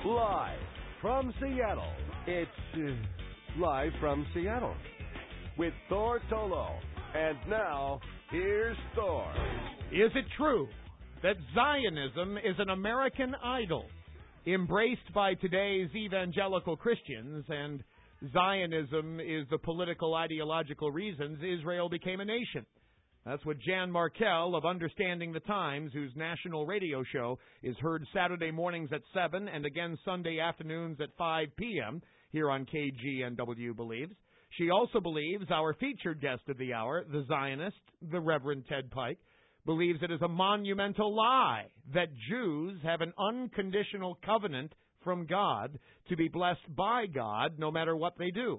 Live from Seattle, it's Live from Seattle with Thor Tolo. And now, here's Thor. Is it true that Zionism is an American idol embraced by today's evangelical Christians, and Zionism is the political ideological reasons Israel became a nation? That's what Jan Markell of Understanding the Times, whose national radio show is heard Saturday mornings at 7 and again Sunday afternoons at 5 p.m. here on KGNW, believes. She also believes our featured guest of the hour, the Zionist, the Reverend Ted Pike, believes it is a monumental lie that Jews have an unconditional covenant from God to be blessed by God no matter what they do.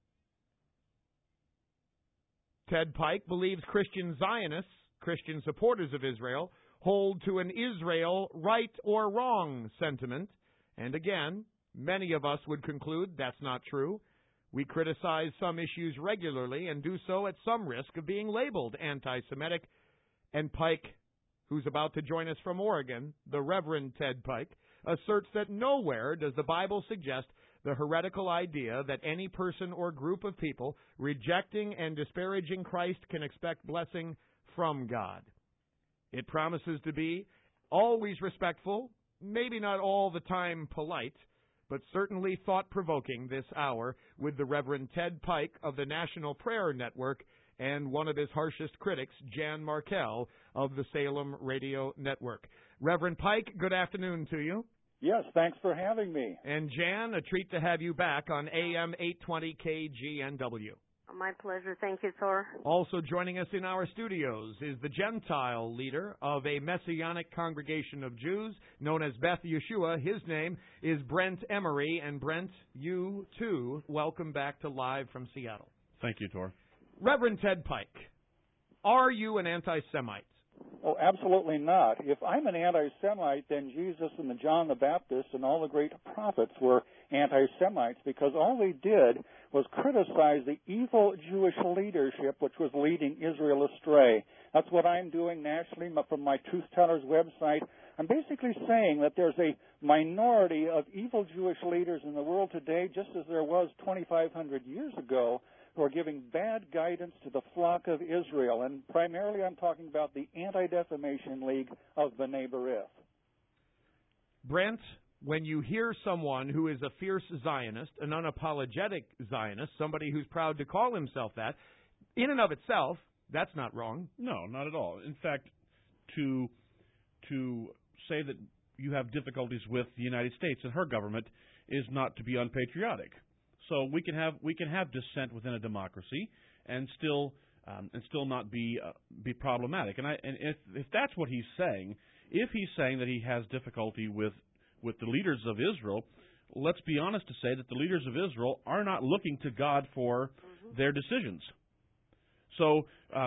Ted Pike believes Christian Zionists, Christian supporters of Israel, hold to an Israel right or wrong sentiment. And again, many of us would conclude that's not true. We criticize some issues regularly and do so at some risk of being labeled anti-Semitic. And Pike, who's about to join us from Oregon, the Reverend Ted Pike, asserts that nowhere does the Bible suggest the heretical idea that any person or group of people rejecting and disparaging Christ can expect blessing from God. It promises to be always respectful, maybe not all the time polite, but certainly thought-provoking this hour with the Reverend Ted Pike of the National Prayer Network and one of his harshest critics, Jan Markell of the Salem Radio Network. Reverend Pike, good afternoon to you. Yes, thanks for having me. And Jan, a treat to have you back on AM 820 KGNW. My pleasure. Thank you, Thor. Also joining us in our studios is the Gentile leader of a Messianic congregation of Jews known as Beth Yeshua. His name is Brent Emery. And Brent, you too, welcome back to Live from Seattle. Thank you, Tor. Reverend Ted Pike, are you an anti-Semite? Oh, absolutely not. If I'm an anti-Semite, then Jesus and the John the Baptist and all the great prophets were anti-Semites, because all they did was criticize the evil Jewish leadership which was leading Israel astray. That's what I'm doing nationally from my Truth Tellers website. I'm basically saying that there's a minority of evil Jewish leaders in the world today, just as there was 2,500 years ago, who are giving bad guidance to the flock of Israel. And primarily I'm talking about the Anti-Defamation League of B'nai B'rith. Brent, when you hear someone who is a fierce Zionist, an unapologetic Zionist, somebody who's proud to call himself that, in and of itself, that's not wrong. No, not at all. In fact, to say that you have difficulties with the United States and her government is not to be unpatriotic. So we can have dissent within a democracy and still not be problematic. And if that's what he's saying, if he's saying that he has difficulty with the leaders of Israel, let's be honest to say that the leaders of Israel are not looking to God for their decisions. So,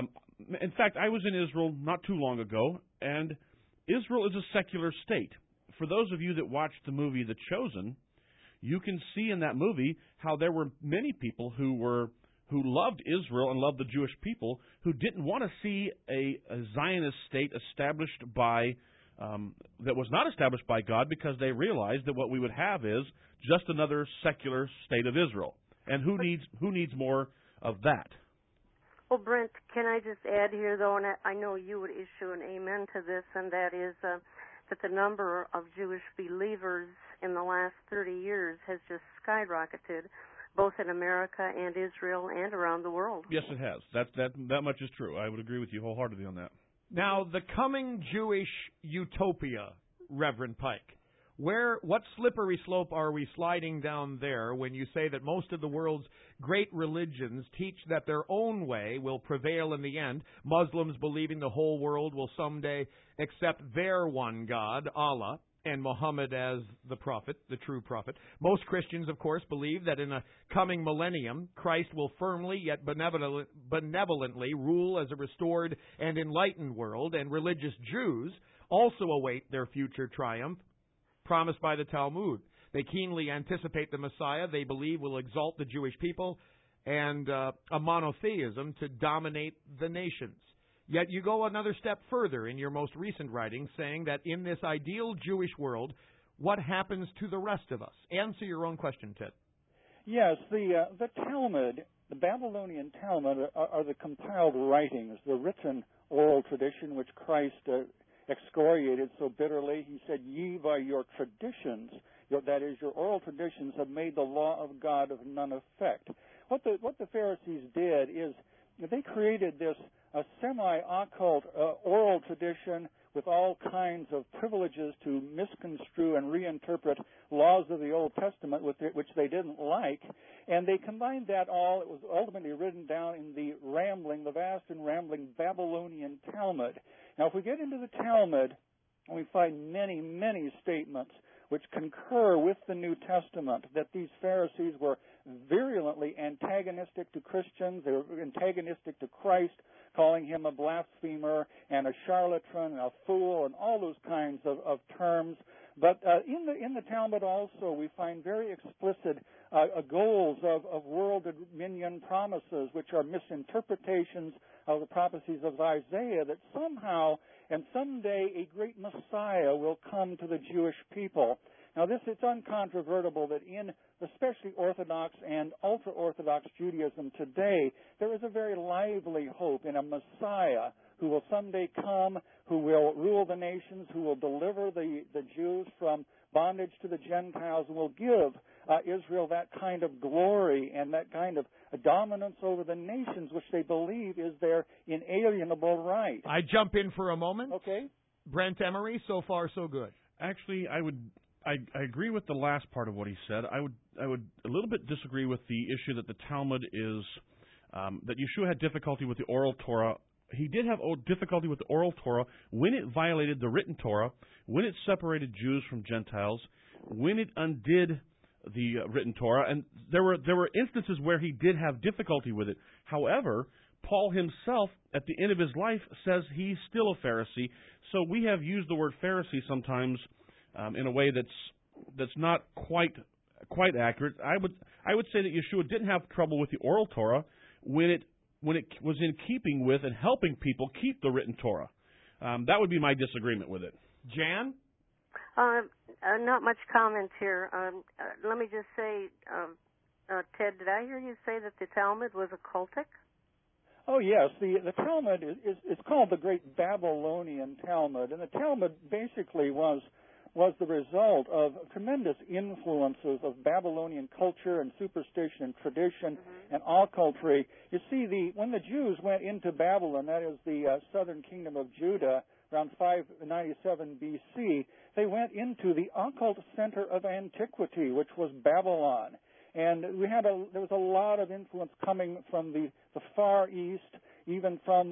in fact, I was in Israel not too long ago, and Israel is a secular state. For those of you that watched the movie The Chosen, you can see in that movie how there were many people who loved Israel and loved the Jewish people who didn't want to see a Zionist state established by that was not established by God, because they realized that what we would have is just another secular state of Israel. And who needs more of that? Well, Brent, can I just add here, though, and I know you would issue an amen to this, and that is that the number of Jewish believers in the last 30 years has just skyrocketed, both in America and Israel and around the world. Yes, it has. That much is true. I would agree with you wholeheartedly on that. Now, the coming Jewish utopia, Reverend Pike, what slippery slope are we sliding down there when you say that most of the world's great religions teach that their own way will prevail in the end, Muslims believing the whole world will someday accept their one God, Allah, and Muhammad as the prophet, the true prophet. Most Christians, of course, believe that in a coming millennium, Christ will firmly yet benevolently rule as a restored and enlightened world, and religious Jews also await their future triumph, promised by the Talmud. They keenly anticipate the Messiah they believe will exalt the Jewish people and a monotheism to dominate the nations. Yet you go another step further in your most recent writing, saying that in this ideal Jewish world, what happens to the rest of us? Answer your own question, Ted. Yes, the Talmud, the Babylonian Talmud, are the compiled writings, the written oral tradition which Christ excoriated so bitterly. He said, "Ye by your traditions," that is, your oral traditions, "have made the law of God of none effect." What the Pharisees did is they created this semi-occult oral tradition with all kinds of privileges to misconstrue and reinterpret laws of the Old Testament which they didn't like, and they combined that all. It was ultimately written down in the vast and rambling Babylonian Talmud. Now, if we get into the Talmud, we find many, many statements which concur with the New Testament, that these Pharisees were virulently antagonistic to Christians. They were antagonistic to Christ, calling him a blasphemer and a charlatan and a fool and all those kinds of terms. But in the Talmud also we find very explicit goals of world dominion promises, which are misinterpretations of the prophecies of Isaiah, that somehow and someday a great Messiah will come to the Jewish people. Now, it's uncontrovertible that in especially Orthodox and ultra-Orthodox Judaism today, there is a very lively hope in a Messiah who will someday come, who will rule the nations, who will deliver the Jews from bondage to the Gentiles, and will give Israel that kind of glory and that kind of dominance over the nations, which they believe is their inalienable right. I jump in for a moment. Okay. Brent Emery, so far so good. Actually, I agree with the last part of what he said. I would a little bit disagree with the issue that the Talmud is that Yeshua had difficulty with the oral Torah. He did have difficulty with the oral Torah when it violated the written Torah, when it separated Jews from Gentiles, when it undid the written Torah, and there were instances where he did have difficulty with it. However, Paul himself, at the end of his life, says he's still a Pharisee. So we have used the word Pharisee sometimes in a way that's not quite accurate. I would say that Yeshua didn't have trouble with the oral Torah when it was in keeping with and helping people keep the written Torah. That would be my disagreement with it. Jan? Not much comment here. Let me just say, Ted, did I hear you say that the Talmud was occultic? Oh, yes. The Talmud is called the Great Babylonian Talmud, and the Talmud basically was the result of tremendous influences of Babylonian culture and superstition and tradition and occultry. You see, when the Jews went into Babylon, that is the southern kingdom of Judah, around 597 B.C., they went into the occult center of antiquity, which was Babylon. And there was a lot of influence coming from the Far East, even from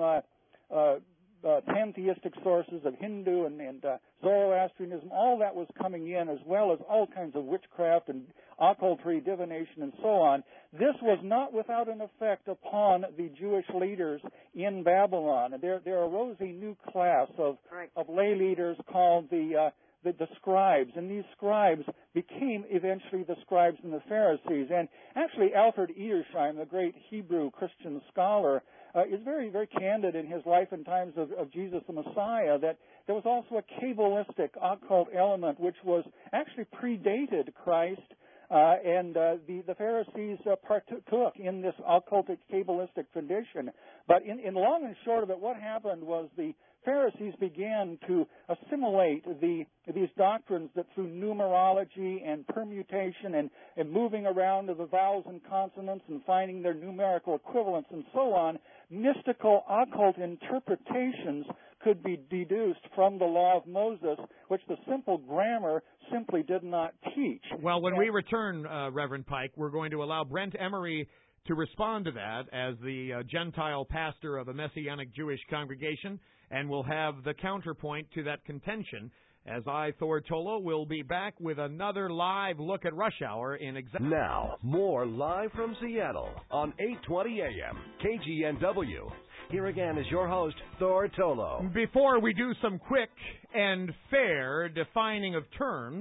pantheistic sources of Hindu and Zoroastrianism. All that was coming in, as well as all kinds of witchcraft and occultry, divination, and so on. This was not without an effect upon the Jewish leaders in Babylon. There arose a new class of lay leaders called the scribes, and these scribes became eventually the scribes and the Pharisees. And actually, Alfred Edersheim, the great Hebrew Christian scholar, is very, very candid in his life and times of Jesus the Messiah, that there was also a Kabbalistic occult element which was actually predated Christ, and the Pharisees partook in this occultic Kabbalistic tradition. But in long and short of it, what happened was the Pharisees began to assimilate these doctrines that through numerology and permutation and moving around of the vowels and consonants and finding their numerical equivalents and so on, mystical occult interpretations could be deduced from the law of Moses, which the simple grammar simply did not teach. Well, when we return, Reverend Pike, we're going to allow Brent Emery to respond to that as the Gentile pastor of a Messianic Jewish congregation, and we'll have the counterpoint to that contention as I, Thor Tolo, will be back with another live look at Rush Hour in Now, more live from Seattle on 820 AM KGNW. Here again is your host, Thor Tolo. Before we do some quick and fair defining of terms,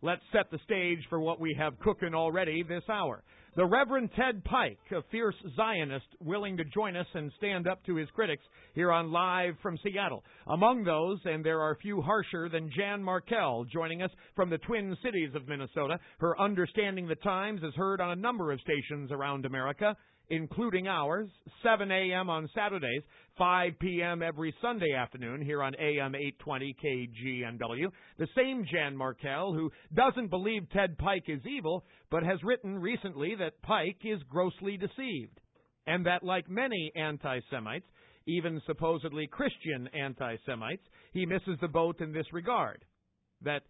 let's set the stage for what we have cooking already this hour. The Reverend Ted Pike, a fierce Zionist, willing to join us and stand up to his critics here on Live from Seattle. Among those, and there are few harsher than Jan Markell, joining us from the Twin Cities of Minnesota. Her Understanding the Times is heard on a number of stations around America, including ours, 7 a.m. on Saturdays, 5 p.m. every Sunday afternoon here on AM 820 KGNW. The same Jan Markell, who doesn't believe Ted Pike is evil, but has written recently that Pike is grossly deceived, and that, like many anti-Semites, even supposedly Christian anti-Semites, he misses the boat in this regard, that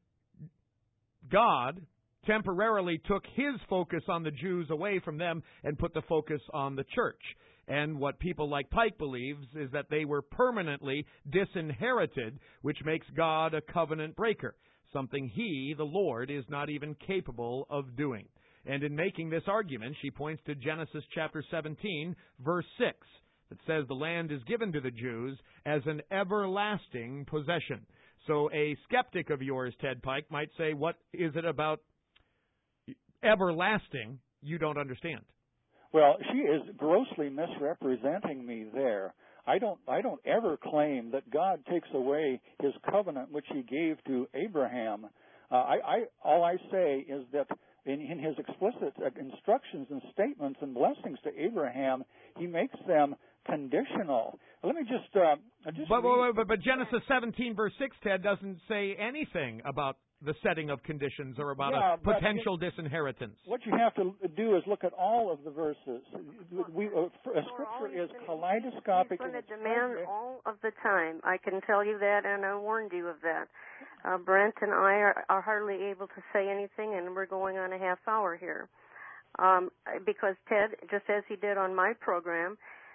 God temporarily took his focus on the Jews away from them and put the focus on the church. And what people like Pike believes is that they were permanently disinherited, which makes God a covenant breaker, something he, the Lord, is not even capable of doing. And in making this argument, she points to Genesis chapter 17, verse 6, that says the land is given to the Jews as an everlasting possession. So a skeptic of yours, Ted Pike, might say, what is it about everlasting you don't understand? Well, she is grossly misrepresenting me there. I don't ever claim that God takes away his covenant which he gave to Abraham. All I say is that in his explicit instructions and statements and blessings to Abraham, he makes them conditional. Let me just But Genesis 17 verse 6, Ted, doesn't say anything about the setting of conditions or about a potential disinheritance. What you have to do is look at all of the verses. Scripture is kaleidoscopic. He's going to demand all of the time. I can tell you that, and I warned you of that. Brent and I are hardly able to say anything, and we're going on a half hour here. Because Ted, just as he did on my program,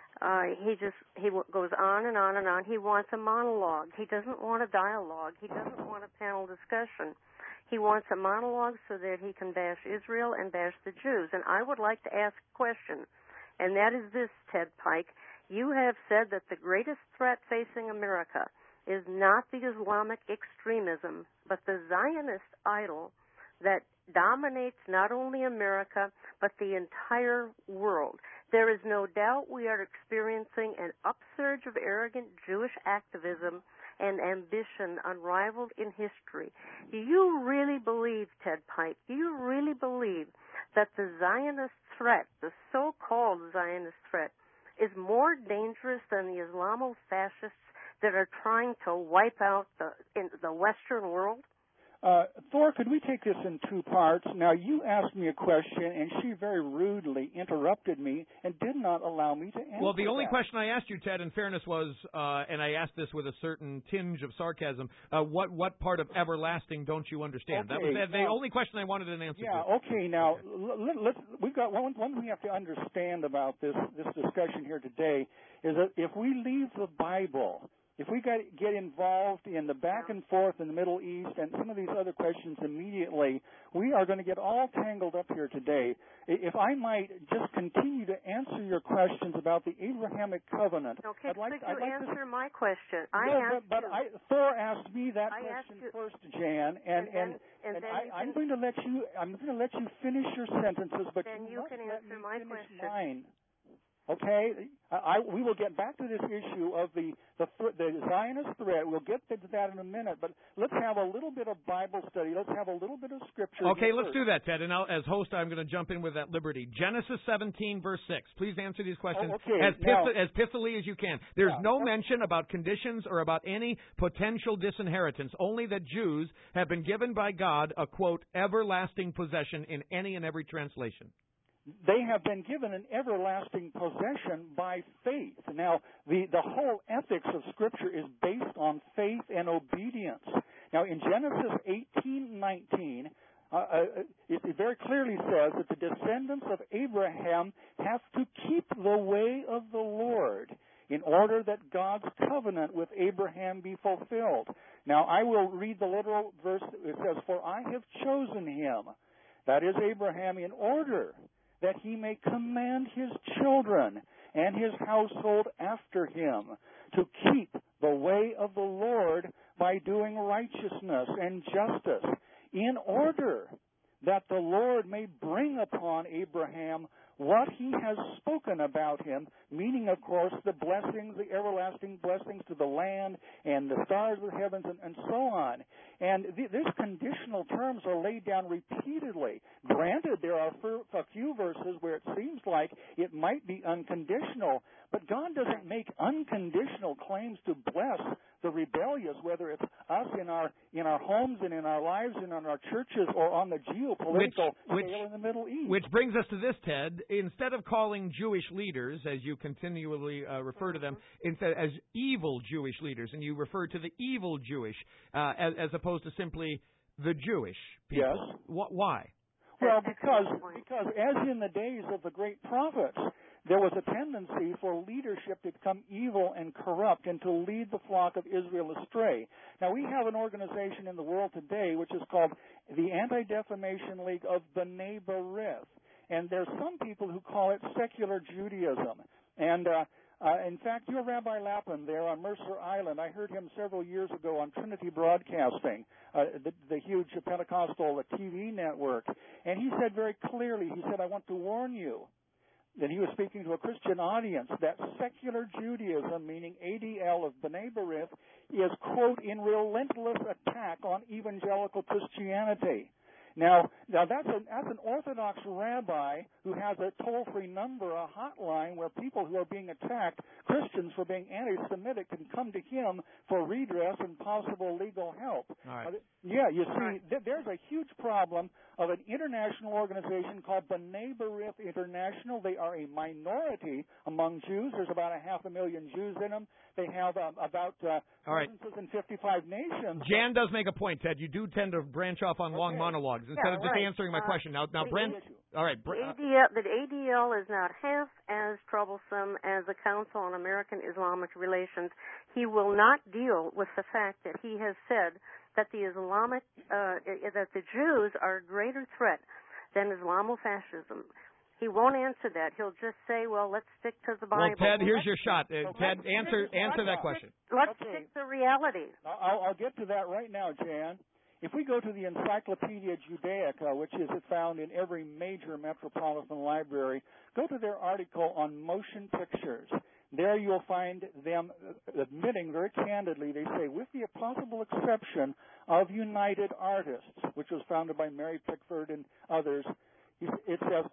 he goes on and on and on. He wants a monologue. He doesn't want a dialogue. He doesn't want a panel discussion. He wants a monologue so that he can bash Israel and bash the Jews. And I would like to ask a question, and that is this, Ted Pike. You have said that the greatest threat facing America is not the Islamic extremism, but the Zionist idol that dominates not only America, but the entire world. There is no doubt we are experiencing an upsurge of arrogant Jewish activism and ambition unrivaled in history. Do you really believe, Ted Pike, do you really believe that the Zionist threat, the so-called Zionist threat, is more dangerous than the Islamo-fascists that are trying to wipe out the Western world? Thor, could we take this in two parts? Now, you asked me a question, and she very rudely interrupted me and did not allow me to answer. Well, the only question I asked you, Ted, in fairness, was, and I asked this with a certain tinge of sarcasm, what part of everlasting don't you understand? Okay, that was the only question I wanted an answer to. Yeah, okay. Now, we've got one thing we have to understand about this discussion here today is that if we leave the Bible, if we get involved in the back and forth in the Middle East and some of these other questions immediately, we are going to get all tangled up here today. If I might just continue to answer your questions about the Abrahamic covenant. Okay, I'd like to answer my question. Thor asked me that question first, Jan, and I'm going to let you finish your sentences, but then you can answer my question. Mine. Okay, we will get back to this issue of the Zionist threat. We'll get to that in a minute, but let's have a little bit of Bible study. Let's have a little bit of Scripture. Okay, let's do that, Ted. And now, as host, I'm going to jump in with that liberty. Genesis 17, verse 6. Please answer these questions as pithily as you can. There's no mention about conditions or about any potential disinheritance, only that Jews have been given by God a, quote, everlasting possession in any and every translation. They have been given an everlasting possession by faith. Now, the whole ethics of Scripture is based on faith and obedience. Now, in Genesis 18:19, it very clearly says that the descendants of Abraham have to keep the way of the Lord in order that God's covenant with Abraham be fulfilled. Now, I will read the literal verse. It says, "For I have chosen him," that is Abraham, "in order that he may command his children and his household after him to keep the way of the Lord by doing righteousness and justice in order that the Lord may bring upon Abraham what he has spoken about him, meaning, of course, the blessings, the everlasting blessings to the land and the stars of the heavens and so on. And these conditional terms are laid down repeatedly. Granted, there are a few verses where it seems like it might be unconditional, but God doesn't make unconditional claims to bless the rebellious, whether it's us in our homes and in our lives and in our churches or on the geopolitical scale in the Middle East. Which brings us to this, Ted. Instead of calling Jewish leaders, as you continually refer to them, instead as evil Jewish leaders, and you refer to the evil Jewish as opposed to simply the Jewish people. Yes. Why? Well, because as in the days of the great prophets, there was a tendency for leadership to become evil and corrupt and to lead the flock of Israel astray. Now, we have an organization in the world today which is called the Anti-Defamation League of B'nai B'rith. And there's some people who call it secular Judaism. And in fact, your Rabbi Lappin there on Mercer Island, I heard him several years ago on Trinity Broadcasting, the huge Pentecostal TV network. And he said very clearly, he said, I want to warn you, that he was speaking to a Christian audience, that secular Judaism, meaning ADL of B'nai B'rith, is, quote, in relentless attack on evangelical Christianity. Now that's an Orthodox rabbi who has a toll-free number, a hotline, where people who are being attacked, Christians for being anti-Semitic, can come to him for redress and possible legal help. All right. You see, there's a huge problem of an international organization called B'nai B'rith International. They are a minority among Jews. There's about 500,000 Jews in them. They have about presences in 55 nations. Jan does make a point, Ted. You do tend to branch off on long monologues instead of just answering my question. Now, Brent. All right. The ADL is not half as troublesome as the Council on American Islamic Relations. He will not deal with the fact that he has said that the that the Jews are a greater threat than Islamofascism. He won't answer that. He'll just say, well, let's stick to the Bible. Well, Ted, here's your shot. Ted, answer that question. Let's stick to reality. I'll get to that right now, Jan. If we go to the Encyclopedia Judaica, which is found in every major metropolitan library, go to their article on motion pictures. There you'll find them admitting very candidly, they say, with the possible exception of United Artists, which was founded by Mary Pickford and others, it says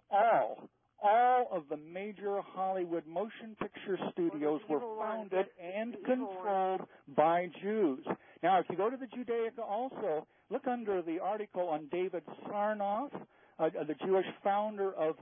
all of the major Hollywood motion picture studios were founded and controlled by Jews. Now, if you go to the Judaica also, look under the article on David Sarnoff, the Jewish founder of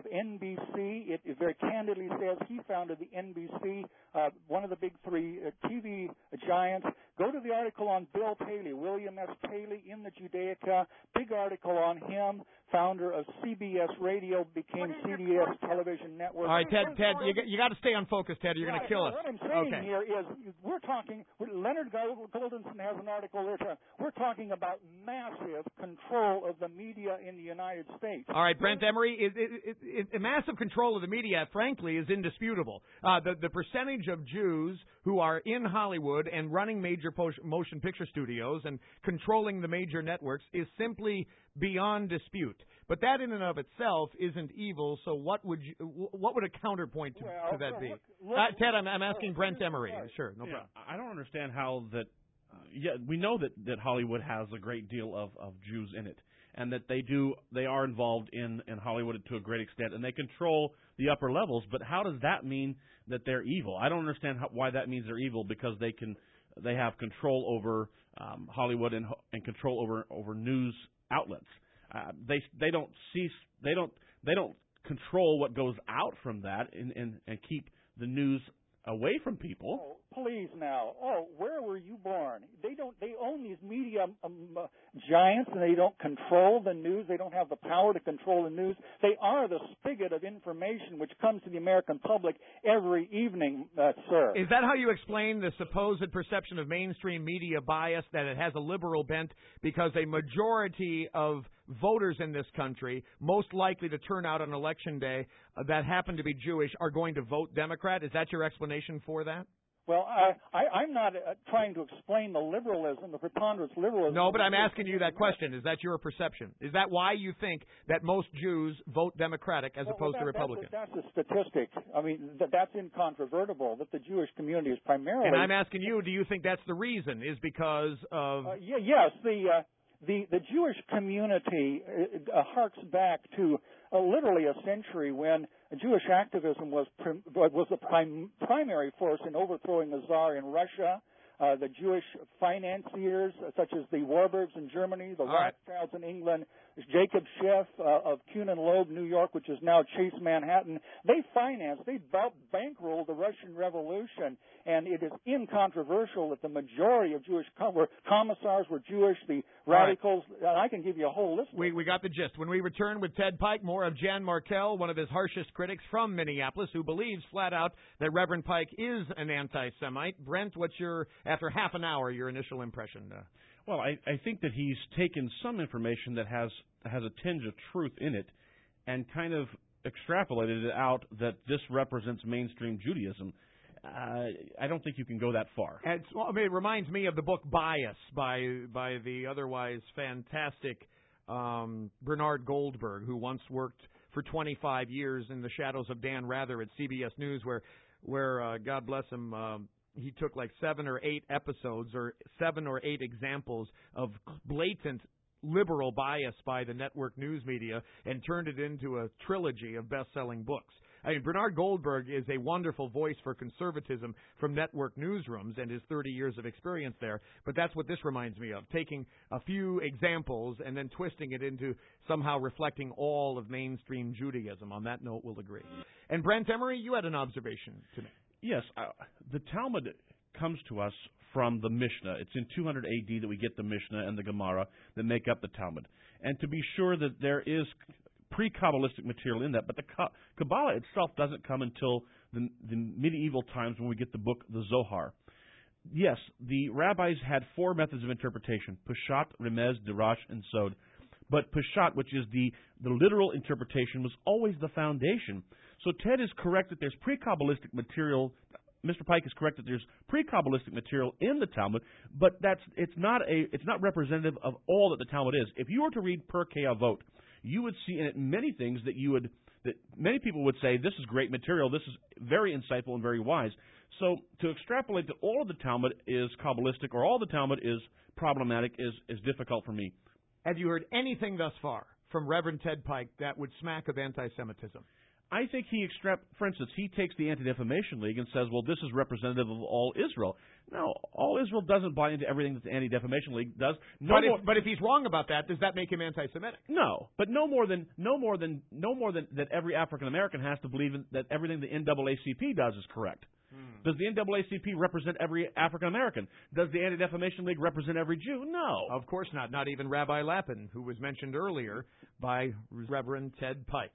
NBC. It very candidly says he founded the NBC, one of the big three TV giants. Go to the article on Bill Paley, William S. Paley in the Judaica. Big article on him, founder of CBS Radio, became CBS Television Network. All right, Ted, you got to stay on focus, Ted. You're going to kill us. What I'm saying here is we're talking, Leonard Goldenson has an article there. We're talking about massive control of the media in the United States. All right, Brent Emery, massive control of the media, frankly, is indisputable. The percentage of Jews who are in Hollywood and running major motion picture studios and controlling the major networks is simply beyond dispute. But that in and of itself isn't evil, so what would a counterpoint to that be? Ted, I'm asking Brent Emery. Sure, no problem. I don't understand how that we know that Hollywood has a great deal of Jews in it, and that they are involved in Hollywood to a great extent, and they control the upper levels, but how does that mean that they're evil? I don't understand why that means they're evil, because they have control over Hollywood and control over news outlets. They don't control what goes out from that and keep the news away from people. Oh, please now. Where were you born? They own these media giants, and they don't control the news. They don't have the power to control the news. They are the spigot of information which comes to the American public every evening, sir. Is that how you explain the supposed perception of mainstream media bias, that it has a liberal bent because a majority of voters in this country, most likely to turn out on Election Day, that happen to be Jewish, are going to vote Democrat? Is that your explanation for that? Well, I'm not trying to explain the liberalism, the preponderance liberalism. No, but I'm asking you that question. Is that your perception? Is that why you think that most Jews vote Democratic as opposed to Republican? That's a statistic. I mean, that's incontrovertible, that the Jewish community is primarily... And I'm asking you, do you think that's the reason, is because of... Yes, the Jewish community harks back to literally a century when Jewish activism was the primary force in overthrowing the Tsar in Russia. The Jewish financiers, such as the Warburgs in Germany, the Rothschilds in England, Jacob Schiff of Kuhn and Loeb, New York, which is now Chase Manhattan, they bankrolled the Russian Revolution, and it is incontroversial that the majority of Jewish commissars were Jewish, the radicals, and I can give you a whole list. We got the gist. When we return with Ted Pike, more of Jan Markell, one of his harshest critics from Minneapolis, who believes flat out that Reverend Pike is an anti-Semite. Brent, what's your, after half an hour, your initial impression? Well, I think that he's taken some information that has a tinge of truth in it and kind of extrapolated it out that this represents mainstream Judaism. I don't think you can go that far. It reminds me of the book Bias by the otherwise fantastic Bernard Goldberg, who once worked for 25 years in the shadows of Dan Rather at CBS News, where God bless him, he took like 7 or 8 episodes or 7 or 8 examples of blatant liberal bias by the network news media and turned it into a trilogy of best-selling books. I mean, Bernard Goldberg is a wonderful voice for conservatism from network newsrooms and his 30 years of experience there, but that's what this reminds me of, taking a few examples and then twisting it into somehow reflecting all of mainstream Judaism. On that note, we'll agree. And Brent Emery, you had an observation to make. Yes, the Talmud comes to us from the Mishnah. It's in 200 A.D. that we get the Mishnah and the Gemara that make up the Talmud. And to be sure that there is pre-Kabbalistic material in that, but the Kabbalah itself doesn't come until the medieval times when we get the book, the Zohar. Yes, the rabbis had 4 methods of interpretation, Peshat, Remez, Dirash, and Sod. But Peshat, which is the literal interpretation, was always the foundation. So Ted is correct that there's pre-Kabbalistic material. Mr. Pike is correct that there's pre-Kabbalistic material in the Talmud, but it's not representative of all that the Talmud is. If you were to read Pirkei Avot, you would see in it many things that many people would say, this is great material, this is very insightful and very wise. So to extrapolate that all of the Talmud is Kabbalistic or all the Talmud is problematic is difficult for me. Have you heard anything thus far from Reverend Ted Pike that would smack of anti-Semitism? I think for instance, he takes the Anti-Defamation League and says, well, this is representative of all Israel. No, all Israel doesn't buy into everything that the Anti-Defamation League does. But if he's wrong about that, does that make him anti-Semitic? No, but no more than that every African American has to believe that everything the NAACP does is correct. Does the NAACP represent every African American? Does the Anti-Defamation League represent every Jew? No. Of course not. Not even Rabbi Lapin, who was mentioned earlier by Reverend Ted Pike.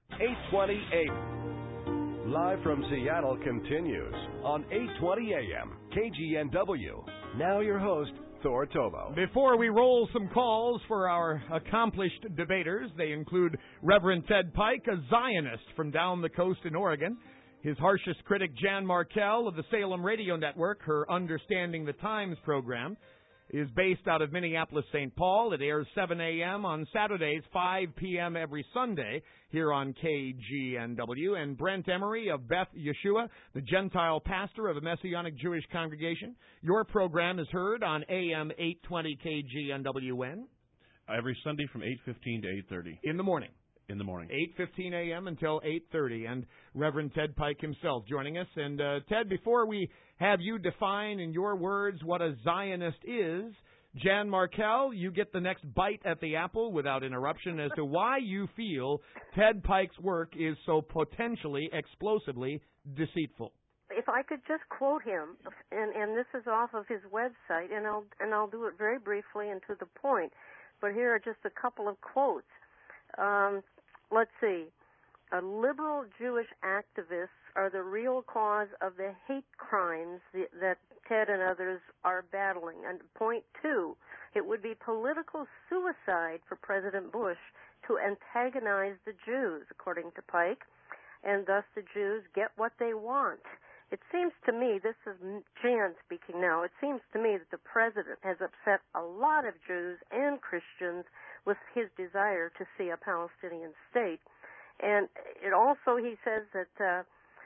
8:28. Live from Seattle continues on 8:20 a.m. KGNW. Now your host, Thor Tobo. Before we roll some calls for our accomplished debaters, they include Reverend Ted Pike, a Zionist from down the coast in Oregon, his harshest critic, Jan Markell of the Salem Radio Network. Her Understanding the Times program is based out of Minneapolis-St. Paul. It airs 7 a.m. on Saturdays, 5 p.m. every Sunday here on KGNW. And Brent Emery of Beth Yeshua, the Gentile pastor of a Messianic Jewish congregation. Your program is heard on AM 820 KGNWN. Every Sunday from 8:15 to 8:30. In the morning. 8:15 a.m. until 8:30, and Reverend Ted Pike himself joining us. And Ted, before we have you define in your words what a Zionist is, Jan Markell, you get the next bite at the apple without interruption as to why you feel Ted Pike's work is so potentially, explosively deceitful. If I could just quote him, and this is off of his website, and I'll do it very briefly and to the point, but here are just a couple of quotes. Let's see. Liberal Jewish activists are the real cause of the hate crimes that Ted and others are battling. And point 2, it would be political suicide for President Bush to antagonize the Jews, according to Pike, and thus the Jews get what they want. it seems to me, this is Jan speaking now, it seems to me that the president has upset a lot of Jews and Christians with his desire to see a Palestinian state. And it also, he says that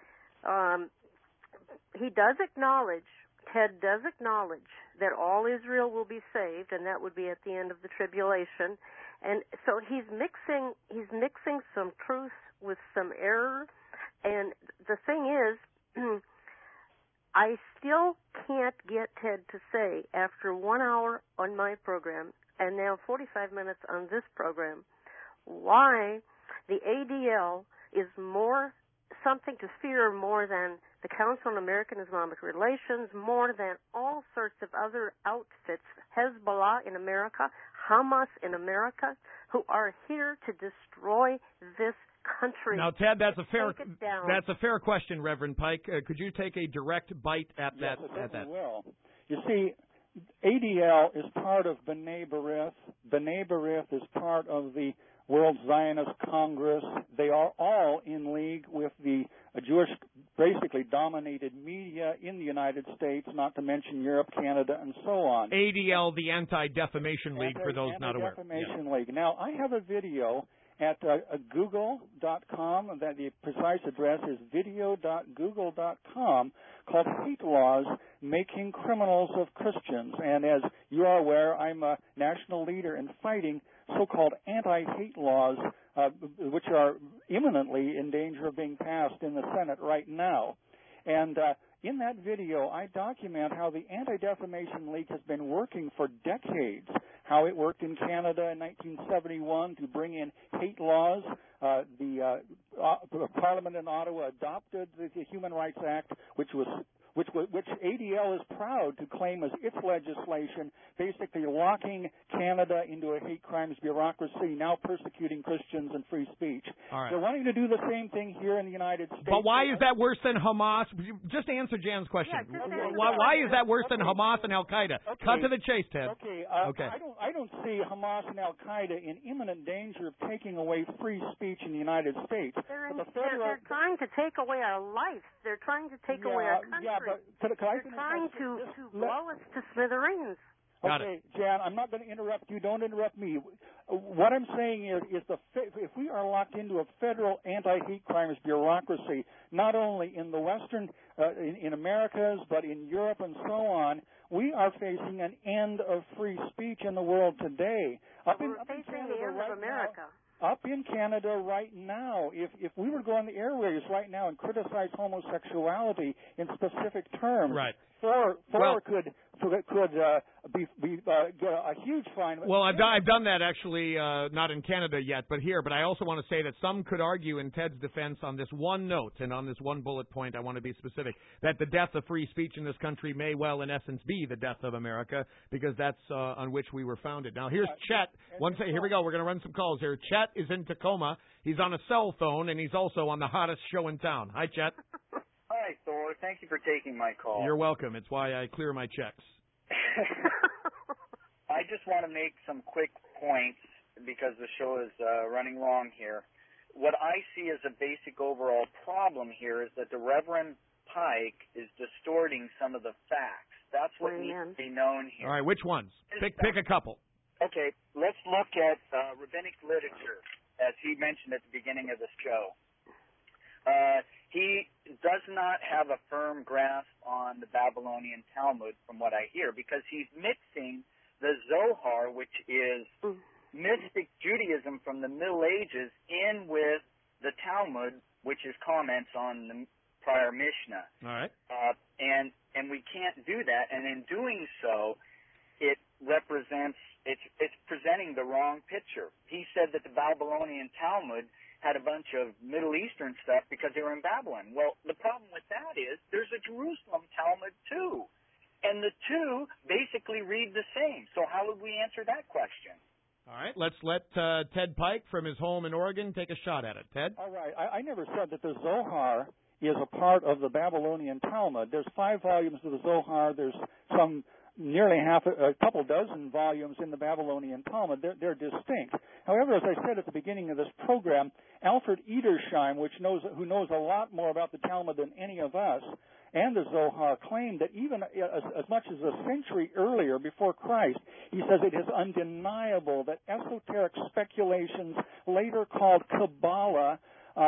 he does acknowledge, Ted does acknowledge that all Israel will be saved, and that would be at the end of the tribulation. And so he's mixing some truth with some error. And the thing is, I still can't get Ted to say, after 1 hour on my program and now 45 minutes on this program, why the ADL is more something to fear more than the Council on American Islamic Relations, more than all sorts of other outfits, Hezbollah in America, Hamas in America, who are here to destroy this country. Now, Ted, that's a fair question, Reverend Pike. Could you take a direct bite at yes, that? I at that? will. You see, ADL is part of B'nai B'rith. B'nai B'rith is part of the World Zionist Congress. They are all in league with the Jewish, basically dominated media in the United States, not to mention Europe, Canada, and so on. ADL, the Anti-Defamation League, for those not aware. Anti-Defamation League. Now, I have a video at google.com, that the precise address is video.google.com, called Hate Laws Making Criminals of Christians. And as you are aware, I'm a national leader in fighting so-called anti-hate laws, which are imminently in danger of being passed in the Senate right now. And in that video, I document how the Anti-Defamation League has been working for decades, how it worked in Canada in 1971 to bring in hate laws. The Parliament in Ottawa adopted the Human Rights Act, which ADL is proud to claim as its legislation, basically locking Canada into a hate crimes bureaucracy, now persecuting Christians and free speech. All right. They're wanting to do the same thing here in the United States. But why is that worse than Hamas? Just answer Jan's question. Why is that worse than Hamas and Al-Qaeda? Okay. Cut to the chase, Ted. Okay. Okay. I don't see Hamas and Al-Qaeda in imminent danger of taking away free speech in the United States. They're trying to take away our life. They're trying to take away our country. Yeah, but they're trying to blow us to smithereens. Okay, Jan, I'm not going to interrupt you. Don't interrupt me. What I'm saying is if we are locked into a federal anti-hate crimes bureaucracy, not only in the Western, in Americas, but in Europe and so on, we are facing an end of free speech in the world today. We're facing the end of America. Up in Canada right now, if we were to go on the airwaves right now and criticize homosexuality in specific terms, right. Thor could get a huge fine. Well, I've done that actually, not in Canada yet, but here. But I also want to say that some could argue in Ted's defense on this one note and on this one bullet point. I want to be specific that the death of free speech in this country may well, in essence, be the death of America because that's on which we were founded. Now, here's Chet. Here we go. We're going to run some calls here. Chet is in Tacoma. He's on a cell phone, and he's also on the hottest show in town. Hi, Chet. Hi, Thor. Thank you for taking my call. You're welcome. It's why I clear my checks. I just want to make some quick points because the show is running long here. What I see as a basic overall problem here is that the Reverend Pike is distorting some of the facts. That's what needs to be known here. All right, which ones? Pick a couple. Okay, let's look at rabbinic literature, as he mentioned at the beginning of this show. He does not have a firm grasp on the Babylonian Talmud, from what I hear, because he's mixing the Zohar, which is mystic Judaism from the Middle Ages, in with the Talmud, which is comments on the prior Mishnah. All right. And we can't do that, and in doing so, it represents it's presenting the wrong picture. He said that the Babylonian Talmud had a bunch of Middle Eastern stuff because they were in Babylon. Well, the problem with that is there's a Jerusalem Talmud too, and the two basically read the same. So how would we answer that question? All right, let's let Ted Pike from his home in Oregon take a shot at it. Ted? All right. I never said that the Zohar is a part of the Babylonian Talmud. There's 5 volumes of the Zohar. There's some nearly a couple dozen volumes in the Babylonian Talmud. They're distinct. However, as I said at the beginning of this program, Alfred Edersheim, who knows a lot more about the Talmud than any of us, and the Zohar, claimed that even as much as a century earlier, before Christ, he says it is undeniable that esoteric speculations, later called Kabbalah,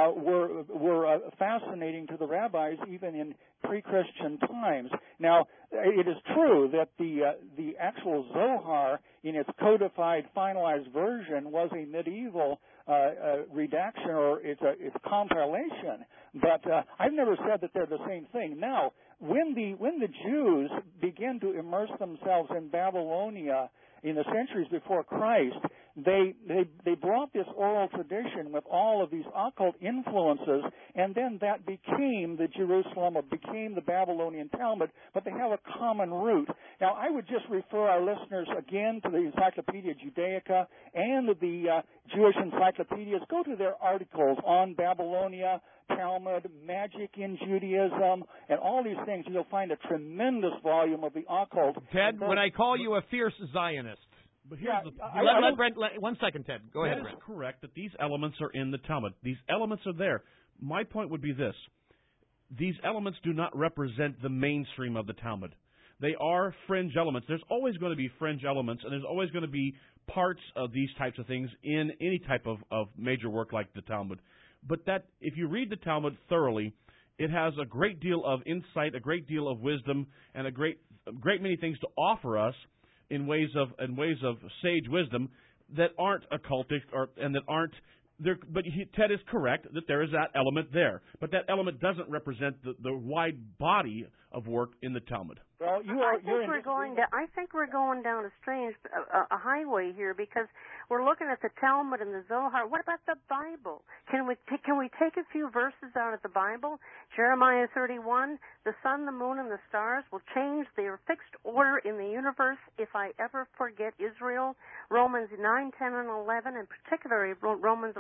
were fascinating to the rabbis even in pre-Christian times. Now, it is true that the actual Zohar, in its codified, finalized version, was a medieval redaction, or it's a compilation. But I've never said that they're the same thing. Now, when the Jews began to immerse themselves in Babylonia in the centuries before Christ, they brought this oral tradition with all of these occult influences, and then that became the Jerusalem, or became the Babylonian Talmud, but they have a common root. Now, I would just refer our listeners again to the Encyclopedia Judaica and the Jewish encyclopedias. Go to their articles on Babylonia, Talmud, magic in Judaism, and all these things. You'll find a tremendous volume of the occult. Ted, when I call you a fierce Zionist, but here's let Brent, 1 second, Ted. Go ahead, Brent. That is correct that these elements are in the Talmud. These elements are there. My point would be this. These elements do not represent the mainstream of the Talmud. They are fringe elements. There's always going to be fringe elements, and there's always going to be parts of these types of things in any type of major work like the Talmud. But that, if you read the Talmud thoroughly, it has a great deal of insight, a great deal of wisdom, and a great many things to offer us in ways of sage wisdom that aren't occultic and that aren't there. But Ted is correct that there is that element there, but that element doesn't represent the wide body of work in the Talmud. Well, I think we're going down a strange a highway here, because we're looking at the Talmud and the Zohar. What about the Bible? Can we take a few verses out of the Bible? Jeremiah 31: the sun, the moon, and the stars will change their fixed order in the universe if I ever forget Israel. Romans 9, 10, and 11, and particularly Romans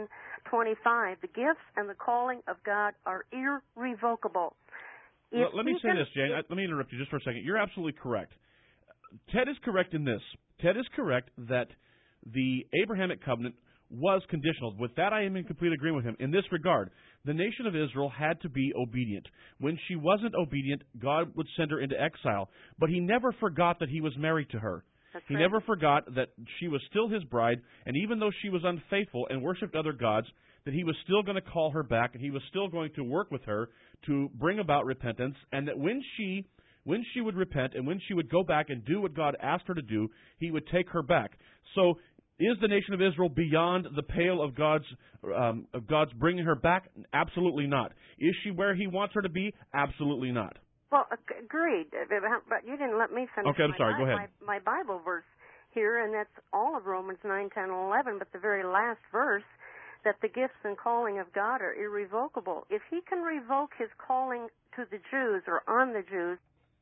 11:25. The gifts and the calling of God are irrevocable. Let me say this, Jane. Let me interrupt you just for a second. You're absolutely correct. Ted is correct in this. Ted is correct that the Abrahamic covenant was conditional. With that, I am in complete agreement with him. In this regard, the nation of Israel had to be obedient. When she wasn't obedient, God would send her into exile. But he never forgot that he was married to her. He never forgot that she was still his bride, and even though she was unfaithful and worshipped other gods, that he was still going to call her back, and he was still going to work with her to bring about repentance, and that when she would repent and when she would go back and do what God asked her to do, he would take her back. So is the nation of Israel beyond the pale of God's bringing her back? Absolutely not. Is she where he wants her to be? Absolutely not. Well, agreed, but you didn't let me finish. Okay, I'm sorry. Go ahead. My Bible verse here, and that's all of Romans 9, 10, and 11, but the very last verse, that the gifts and calling of God are irrevocable. If he can revoke his calling to the Jews or on the Jews,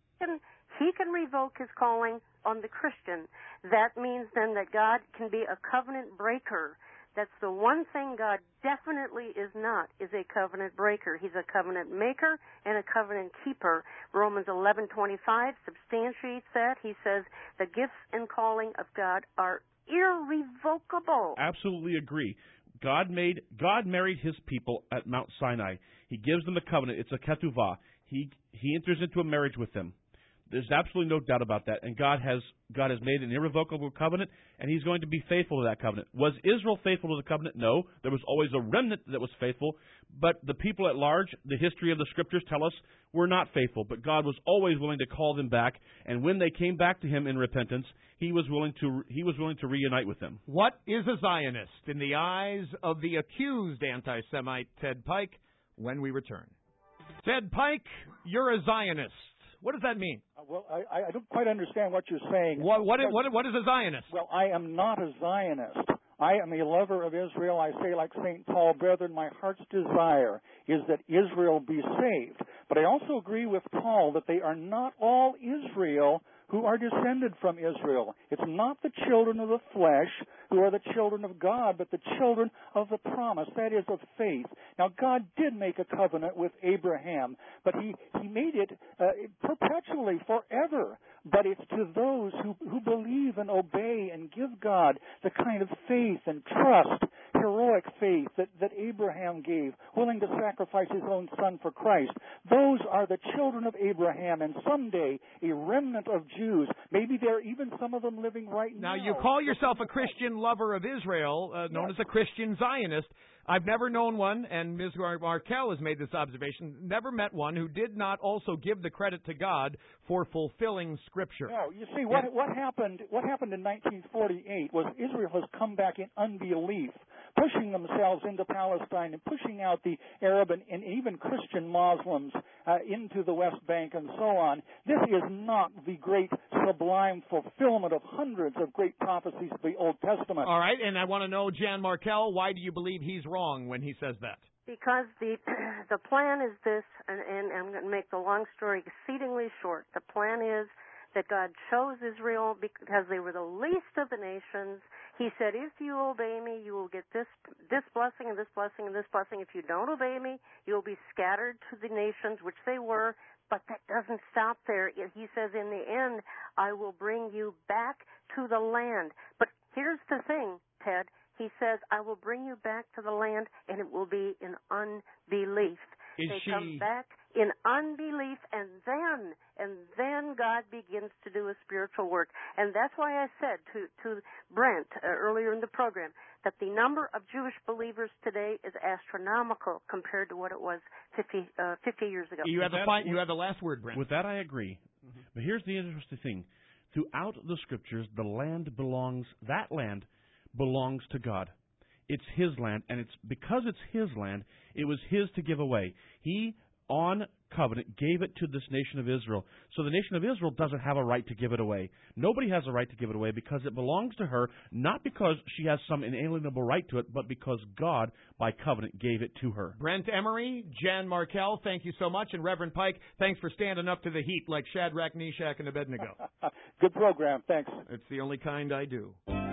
he can revoke his calling on the Christian. That means then that God can be a covenant breaker. That's the one thing God definitely is not, is a covenant breaker. He's a covenant maker and a covenant keeper. Romans 11:25 substantiates that. He says the gifts and calling of God are irrevocable. Absolutely agree. God married his people at Mount Sinai. He gives them a covenant. It's a ketuvah. He enters into a marriage with them. There's absolutely no doubt about that. And God has made an irrevocable covenant, and he's going to be faithful to that covenant. Was Israel faithful to the covenant? No. There was always a remnant that was faithful, but the people at large, the history of the scriptures tell us, were not faithful. But God was always willing to call them back, and when they came back to him in repentance, he was willing to reunite with them. What is a Zionist in the eyes of the accused anti-Semite Ted Pike? When we return. Ted Pike, you're a Zionist. What does that mean? Well, I don't quite understand what you're saying. What is a Zionist? Well, I am not a Zionist. I am a lover of Israel. I say like St. Paul, brethren, my heart's desire is that Israel be saved. But I also agree with Paul that they are not all Israel who are descended from Israel. It's not the children of the flesh who are the children of God, but the children of the promise, that is, of faith. Now, God did make a covenant with Abraham, but he made it perpetually, forever. but it's to those who believe and obey and give God the kind of faith and trust, heroic faith that Abraham gave, willing to sacrifice his own son for Christ. Those are the children of Abraham, and someday a remnant of Jews, maybe there are even some of them living right now. Now, you call yourself a Christian lover of Israel, known as a Christian Zionist. I've never known one, and Ms. Markel has made this observation, never met one who did not also give the credit to God for fulfilling Scripture. No, you see, what happened in 1948 was Israel has come back in unbelief, pushing themselves into Palestine and pushing out the Arab and even Christian Muslims into the West Bank and so on. This is not the great sublime fulfillment of hundreds of great prophecies of the Old Testament. All right, and I want to know, Jan Markel, why do you believe he's wrong when he says that? Because the plan is this, and I'm going to make the long story exceedingly short. The plan is that God chose Israel because they were the least of the nations. He said, if you obey me, you will get this blessing and this blessing and this blessing. If you don't obey me, you will be scattered to the nations, which they were. But that doesn't stop there. He says, in the end, I will bring you back to the land. But here's the thing, Ted. He says, I will bring you back to the land, and it will be in unbelief. They come back in unbelief, and then God begins to do a spiritual work. And that's why I said to Brent earlier in the program that the number of Jewish believers today is astronomical compared to what it was 50 years ago. You have the last word, Brent. With that, I agree. Mm-hmm. But here's the interesting thing. Throughout the Scriptures, that land belongs to God. It's His land, and it's because it's His land, it was His to give away. He, on covenant, gave it to this nation of Israel. So the nation of Israel doesn't have a right to give it away. Nobody has a right to give it away because it belongs to her, not because she has some inalienable right to it, but because God, by covenant, gave it to her. Brent Emery, Jan Markel, thank you so much. And Reverend Pike, thanks for standing up to the heat like Shadrach, Meshach, and Abednego. Good program. Thanks. It's the only kind I do.